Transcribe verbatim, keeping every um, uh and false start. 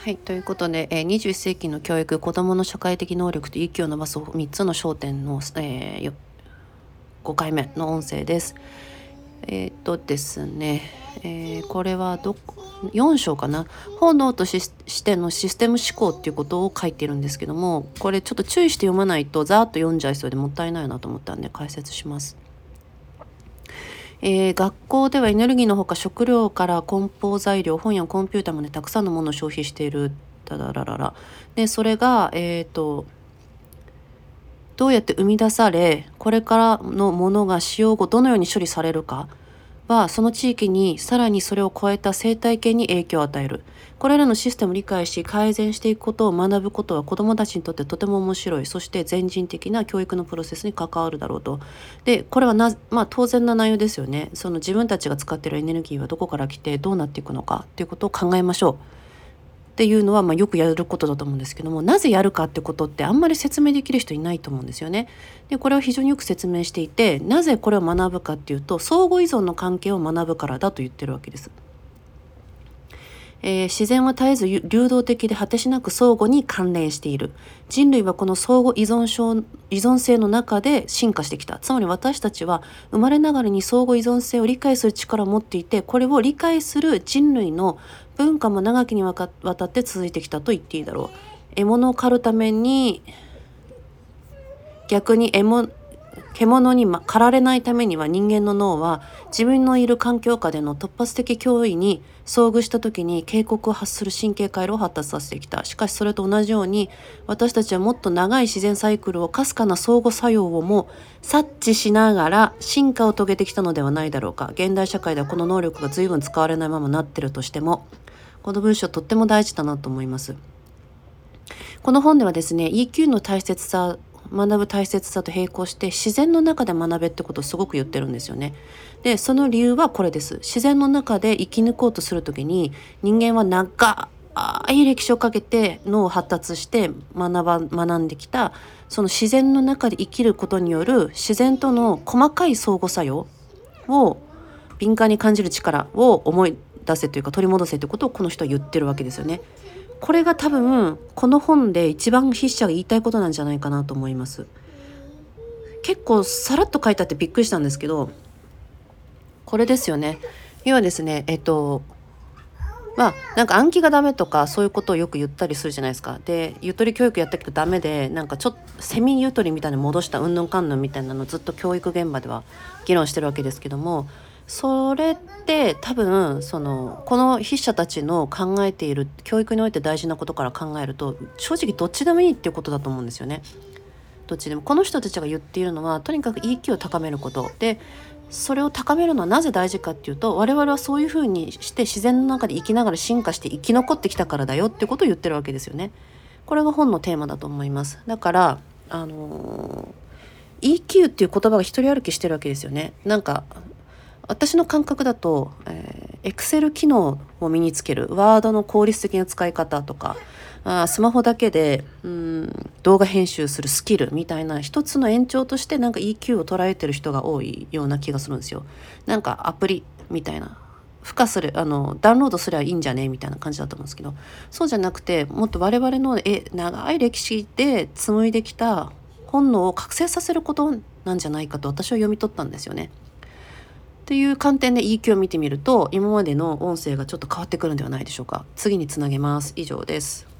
はい、ということで、えー、にじゅういっ世紀の教育、子どもの社会的能力と イーキュー を伸ばすみっつの焦点の、えー、よごかいめの音声です。えっ、とですね、えーこれはどこよん章かな。本能とししてのシステム思考っていうことを書いてるんですけども、これちょっと注意して読まないとざーっと読んじゃいそうでもったいないなと思ったんで解説します。えー学校ではエネルギーのほか食料から梱包材料、本やコンピューターまでたくさんのものを消費している。だらららら。で、それが、えっ、と、どうやって生み出され、これからのものが使用後どのように処理されるかは、その地域にさらにそれを超えた生態系に影響を与える。これらのシステムを理解し改善していくことを学ぶことは子どもたちにとってとても面白い、そして全人的な教育のプロセスに関わるだろうと。で、これはな、まあ当然な内容ですよね。その自分たちが使っているエネルギーはどこから来てどうなっていくのかということを考えましょう。っていうのは、まあ、よくやることだと思うんですけども、なぜやるかってことってあんまり説明できる人いないと思うんですよね。で、これを非常によく説明していて、なぜこれを学ぶかっていうと、相互依存の関係を学ぶからだと言ってるわけです。えー自然は絶えず流動的で果てしなく相互に関連している。人類はこの相互依存症依存性の中で進化してきた。つまり私たちは生まれながらに相互依存性を理解する力を持っていて、これを理解する人類の文化も長きにわかわたって続いてきたと言っていいだろう。獲物を狩るために逆に獲物獣にま駆られないためには、人間の脳は自分のいる環境下での突発的脅威に遭遇した時に警告を発する神経回路を発達させてきた。しかしそれと同じように、私たちはもっと長い自然サイクルをかすかな相互作用をも察知しながら進化を遂げてきたのではないだろうか。現代社会ではこの能力が随分使われないままなってるとしても、この文章とっても大事だなと思います。この本ではですね、 イーキュー の大切さ、学ぶ大切さと並行して自然の中で学べってことをすごく言ってるんですよね。で、その理由はこれです。自然の中で生き抜こうとするときに、人間は長い歴史をかけて脳を発達して学ば学んできた、その自然の中で生きることによる自然との細かい相互作用を敏感に感じる力を思い出せというか取り戻せということをこの人は言ってるわけですよね。これが多分この本で一番筆者が言いたいことなんじゃないかなと思います。結構さらっと書いてあってびっくりしたんですけど、これですよね。要はですね、えっとまあなんか暗記がダメとかそういうことをよく言ったりするじゃないですか。で、ゆとり教育やったけどダメで、なんかちょっとセミゆとりみたいに戻したうんぬんかんぬんみたいなのをずっと教育現場では議論してるわけですけども、それって多分そのこの筆者たちの考えている教育において大事なことから考えると、正直どっちでもいいっていうことだと思うんですよね。どっちでもこの人たちが言っているのは、とにかく イーキュー を高めることで、それを高めるのはなぜ大事かっていうと、我々はそういうふうにして自然の中で生きながら進化して生き残ってきたからだよってことを言ってるわけですよね。これが本のテーマだと思います。だからあのー、イーキュー っていう言葉が一人歩きしてるわけですよね。なんか私の感覚だと、えー、Excel 機能を身につける、ワードの効率的な使い方とか、あスマホだけでうん動画編集するスキルみたいな一つの延長として、なんか イーキュー を捉えてる人が多いような気がするんですよ。なんかアプリみたいな、付加するあのダウンロードすればいいんじゃねみたいな感じだと思うんですけど、そうじゃなくて、もっと我々のえ長い歴史で紡いできた本能を覚醒させることなんじゃないかと私は読み取ったんですよね。っていう観点で イーキュー を見てみると、今までの音声がちょっと変わってくるんではないでしょうか。次につなげます。以上です。